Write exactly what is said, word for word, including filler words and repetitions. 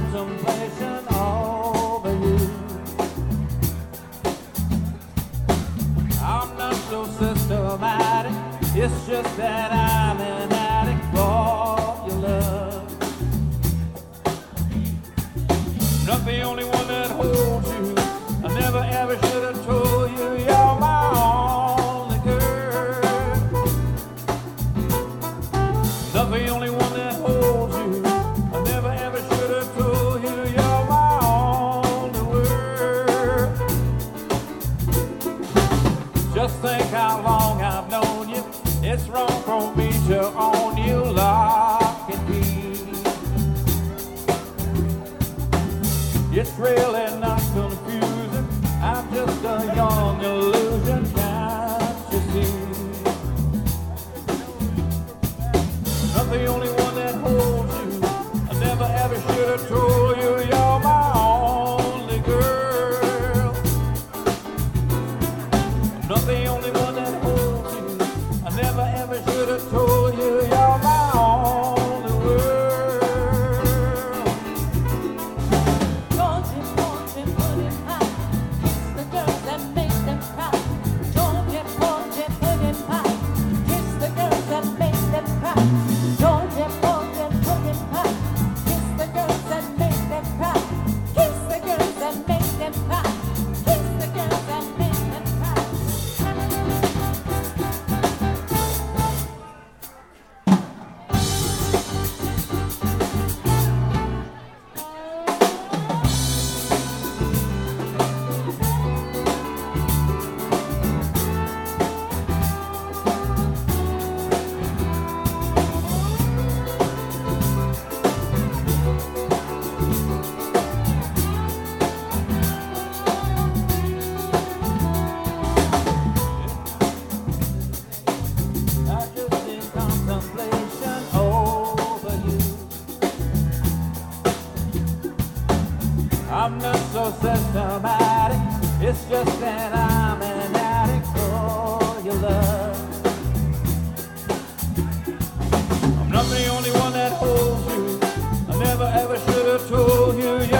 contemplation over you. I'm not so systematic, it's just that I'm an addict for your love. Not the only one that holds you, I never ever should have told you you're my only girl. Not the only one that holds you, I never ever should have told you you're my only world. Just think how long I've known you, it's wrong for me to own you lock and key. It's really not confusing, I'm just a young illusion, can't you see? Not the only one that holds you, I never ever should have told you you're my only girl. Not the only one that holds you, I never ever should have told you you're my only world. I'm not so systematic, it's just that I'm an addict for your love. I'm not the only one that holds you, I never ever should have told you.